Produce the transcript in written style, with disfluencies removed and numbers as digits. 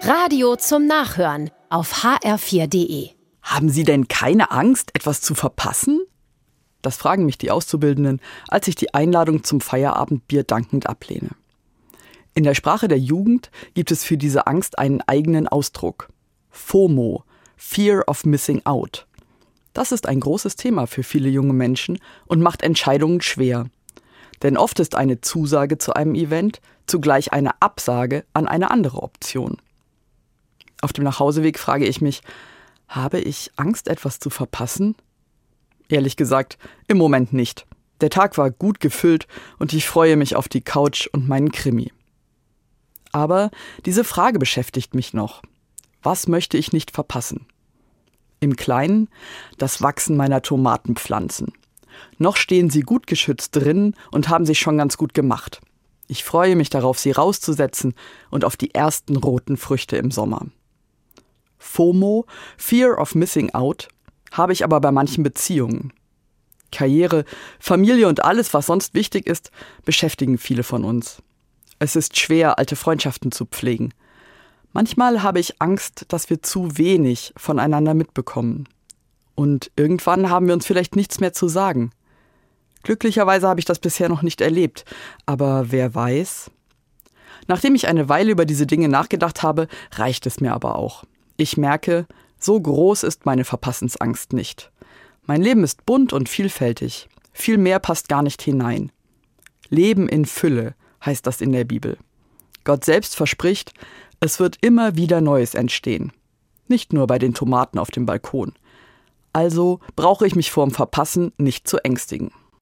Radio zum Nachhören auf hr4.de. Haben Sie denn keine Angst, etwas zu verpassen? Das fragen mich die Auszubildenden, als ich die Einladung zum Feierabendbier dankend ablehne. In der Sprache der Jugend gibt es für diese Angst einen eigenen Ausdruck. FOMO, Fear of Missing Out. Das ist ein großes Thema für viele junge Menschen und macht Entscheidungen schwer. Denn oft ist eine Zusage zu einem Event zugleich eine Absage an eine andere Option. Auf dem Nachhauseweg frage ich mich, habe ich Angst, etwas zu verpassen? Ehrlich gesagt, im Moment nicht. Der Tag war gut gefüllt und ich freue mich auf die Couch und meinen Krimi. Aber diese Frage beschäftigt mich noch. Was möchte ich nicht verpassen? Im Kleinen das Wachsen meiner Tomatenpflanzen. Noch stehen sie gut geschützt drin und haben sich schon ganz gut gemacht. Ich freue mich darauf, sie rauszusetzen und auf die ersten roten Früchte im Sommer. FOMO, Fear of Missing Out, habe ich aber bei manchen Beziehungen. Karriere, Familie und alles, was sonst wichtig ist, beschäftigen viele von uns. Es ist schwer, alte Freundschaften zu pflegen. Manchmal habe ich Angst, dass wir zu wenig voneinander mitbekommen. Und irgendwann haben wir uns vielleicht nichts mehr zu sagen. Glücklicherweise habe ich das bisher noch nicht erlebt, aber wer weiß? Nachdem ich eine Weile über diese Dinge nachgedacht habe, reicht es mir aber auch. Ich merke, so groß ist meine Verpassensangst nicht. Mein Leben ist bunt und vielfältig. Viel mehr passt gar nicht hinein. Leben in Fülle heißt das in der Bibel. Gott selbst verspricht, es wird immer wieder Neues entstehen. Nicht nur bei den Tomaten auf dem Balkon. Also brauche ich mich vorm Verpassen nicht zu ängstigen.